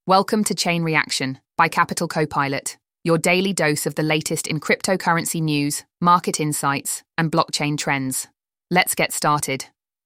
Welcome to Chain Reaction by Capital Copilot, your daily dose of the latest in cryptocurrency news, market insights, and blockchain trends. Let's get started.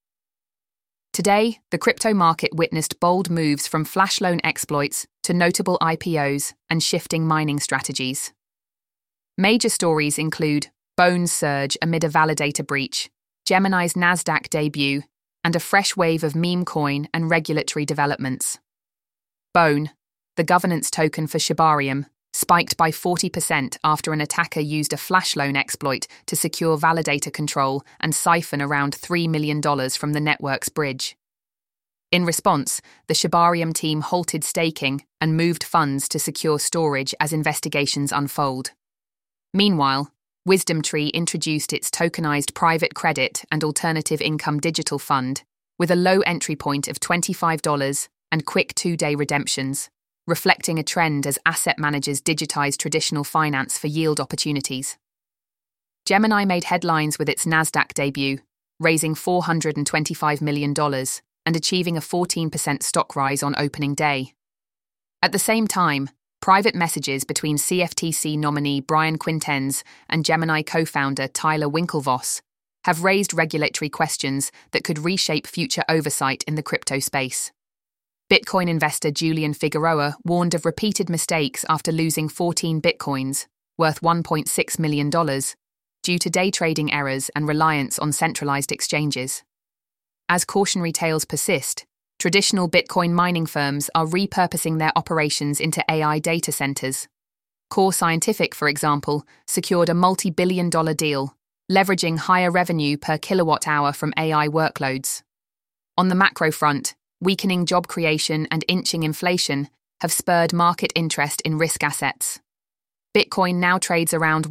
Today, the crypto market witnessed bold moves from flash loan exploits to notable IPOs and shifting mining strategies. Major stories include Bone's surge amid a validator breach, Gemini's Nasdaq debut, and a fresh wave of meme coin and regulatory developments. Bone, the governance token for Shibarium, spiked by 40% after an attacker used a flash loan exploit to secure validator control and siphon around $3 million from the network's bridge. In response, the Shibarium team halted staking and moved funds to secure storage as investigations unfold. Meanwhile, WisdomTree introduced its tokenized private credit and alternative income digital fund with a low entry point of $25 and quick 2-day redemptions, reflecting a trend as asset managers digitize traditional finance for yield opportunities. Gemini made headlines with its Nasdaq debut, raising $425 million and achieving a 14% stock rise on opening day. At the same time, private messages between CFTC nominee Brian Quintenz and Gemini co-founder Tyler Winklevoss have raised regulatory questions that could reshape future oversight in the crypto space. Bitcoin investor Julian Figueroa warned of repeated mistakes after losing 14 bitcoins, worth $1.6 million, due to day trading errors and reliance on centralized exchanges. As cautionary tales persist, traditional Bitcoin mining firms are repurposing their operations into AI data centers. Core Scientific, for example, secured a multi-billion-dollar deal, leveraging higher revenue per kilowatt-hour from AI workloads. On the macro front, weakening job creation and inching inflation have spurred market interest in risk assets. Bitcoin now trades around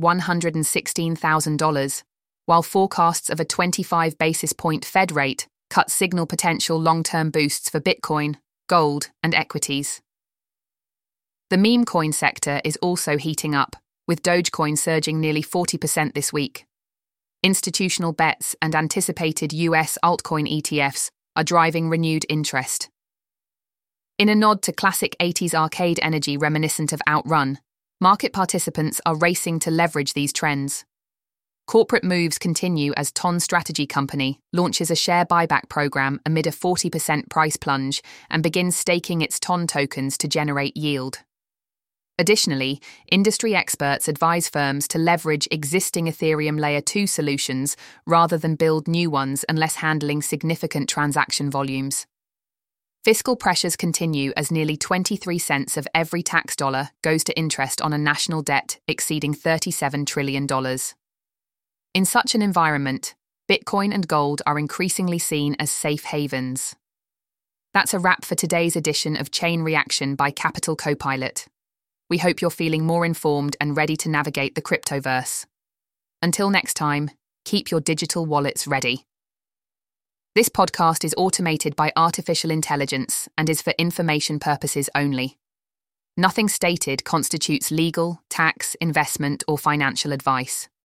$116,000, while forecasts of a 25 basis point Fed rate cut signal potential long-term boosts for Bitcoin, gold, and equities. The meme coin sector is also heating up, with Dogecoin surging nearly 40% this week. Institutional bets and anticipated US altcoin ETFs are driving renewed interest. In a nod to classic 80s arcade energy reminiscent of Outrun, market participants are racing to leverage these trends. Corporate moves continue as Ton Strategy Company launches a share buyback program amid a 40% price plunge and begins staking its Ton tokens to generate yield. Additionally, industry experts advise firms to leverage existing Ethereum Layer 2 solutions rather than build new ones unless handling significant transaction volumes. Fiscal pressures continue as nearly 23 cents of every tax dollar goes to interest on a national debt exceeding $37 trillion. In such an environment, Bitcoin and gold are increasingly seen as safe havens. That's a wrap for today's edition of Chain Reaction by Capital Copilot. We hope you're feeling more informed and ready to navigate the cryptoverse. Until next time, keep your digital wallets ready. This podcast is automated by artificial intelligence and is for information purposes only. Nothing stated constitutes legal, tax, investment, or financial advice.